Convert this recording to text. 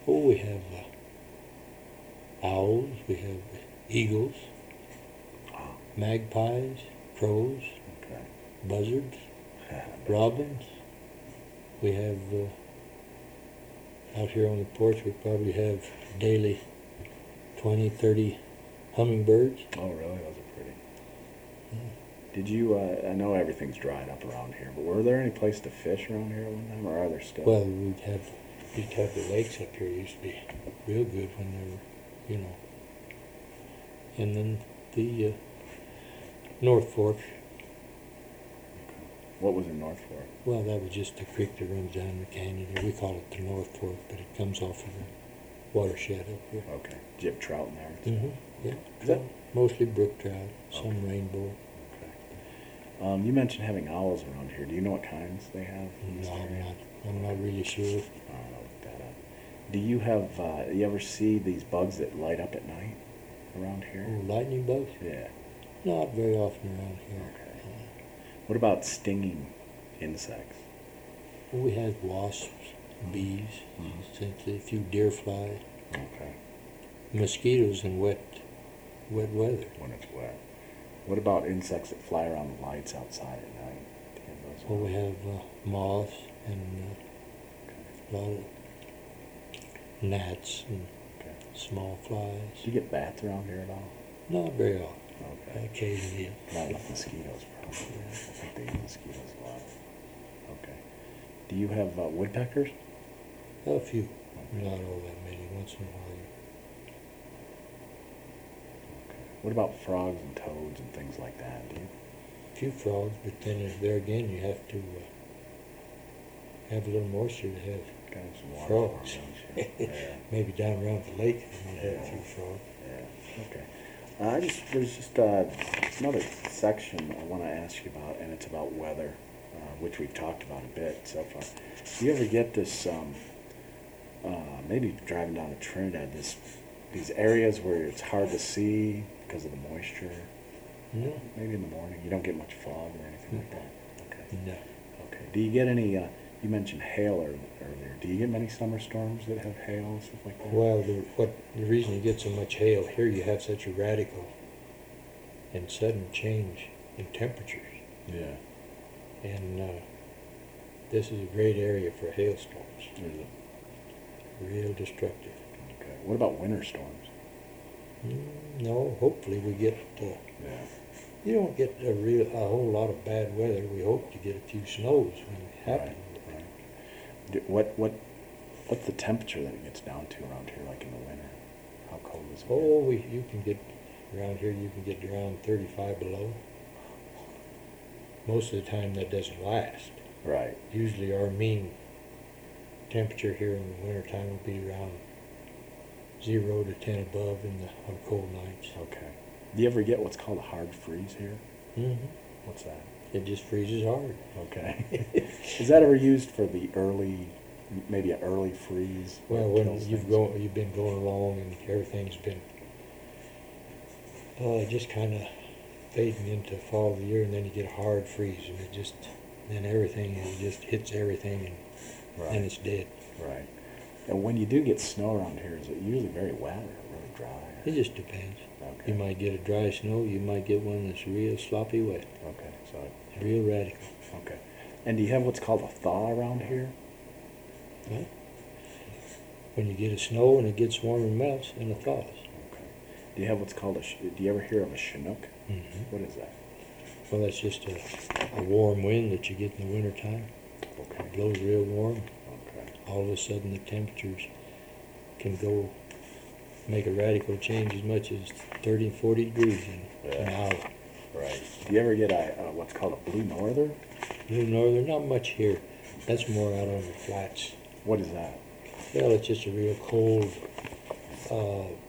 Oh, we have owls, we have eagles, Oh, magpies, crows, okay. buzzards, robins. We have out here on the porch we probably have daily 20, 30 hummingbirds. Oh, really? Those are pretty. Yeah. Did you, I know everything's dried up around here, but were there any place to fish around here at one time, or are there still? Well, we'd have the lakes up here used to be real good when they were, you know. And then the North Fork, What was in North Fork? well, that was just a creek that runs down the canyon here. We call it the North Fork, but it comes off of the watershed up here. Okay. Did you have trout in there? Mm-hmm. Yeah. Is that- Mostly brook trout, some Okay. rainbow. Okay. You mentioned having owls around here. Do you know what kinds they have? in this No, area? I'm not really sure. I don't know, look that up. Do you have, you ever see these bugs that light up at night around Oh, here? lightning bugs? Yeah. Not very often around here. Okay. What about stinging insects? We have wasps, bees, essentially a few deer flies, Okay. mosquitoes in wet weather. When it's wet. What about insects that fly around the lights outside at night? Do you have those? Well, we have moths and a lot of gnats and Okay. small flies. Do you get bats around here at all? Not very often. Okay. Occasionally. Not enough mosquitoes, probably. I think they eat mosquitoes a lot. Okay. Do you have woodpeckers? A few. Not all that many. Once in a while. Okay. What about frogs and toads and things like that? Do you? A few frogs, but then there again you have to have a little moisture to have Got some water frogs. for 'em, don't you? Yeah. Maybe down around the lake you might have a Yeah. few frogs. Yeah. Okay. There's just another section I want to ask you about, and it's about weather, which we've talked about a bit so far. Do you ever get this? Maybe driving down to Trinidad, these areas where it's hard to see because of the moisture. No, Maybe in the morning you don't get much fog or anything like that. Okay. no. Okay. Do you get any? You mentioned hail earlier. Do you get many summer storms that have hail and stuff like that? Well, the reason you get so much hail here, you have such a radical and sudden change in temperatures, Yeah. and this is a great area for hailstorms. Is it? Real destructive. Okay. What about winter storms? No, hopefully we get. Yeah. You don't get a whole lot of bad weather. We hope to get a few snows when it happens. What's the temperature that it gets down to around here, like in the winter? How cold is it? Oh, you can get around here. You can get around 35 below. Most of the time, that doesn't last. Right. Usually, our mean temperature here in the wintertime will be around 0 to 10 above on cold nights. Okay. Do you ever get what's called a hard freeze here? Mm-hmm. What's that? It just freezes hard. Okay. Is that ever used for maybe an early freeze? Well, that when kills things? you've been going along and everything's been just kind of fading into fall of the year, and then you get a hard freeze, and then it just hits everything, and Right. it's dead. Right. And when you do get snow around here, is it usually very wet or really dry? It just depends. Okay. You might get a dry snow, you might get one that's real sloppy wet, Okay. So. real radical. Okay. And do you have what's called a thaw around here? Right? When you get a snow and it gets warm and melts, and it thaws. Okay. Do you have what's called do you ever hear of a Chinook? Mm-hmm. What is that? Well, that's just a warm wind that you get in the wintertime. Okay. It blows real warm. Okay. All of a sudden the temperatures can make a radical change as much as 30 and 40 degrees in an Yeah. hour. Right. Do you ever get what's called a blue norther? Blue northern, not much here. That's more out on the flats. What is that? Well, it's just a real cold,